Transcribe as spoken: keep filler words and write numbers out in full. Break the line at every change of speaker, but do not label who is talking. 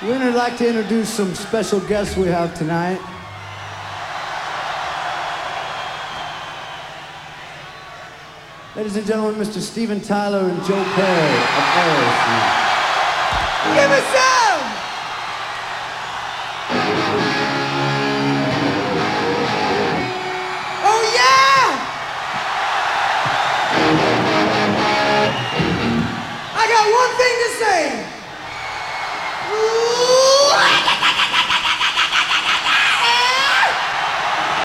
We'd like to introduce some special guests we have tonight. Ladies and gentlemen, Mister Steven Tyler and Joe Perry of Aerosmith.
Give us some!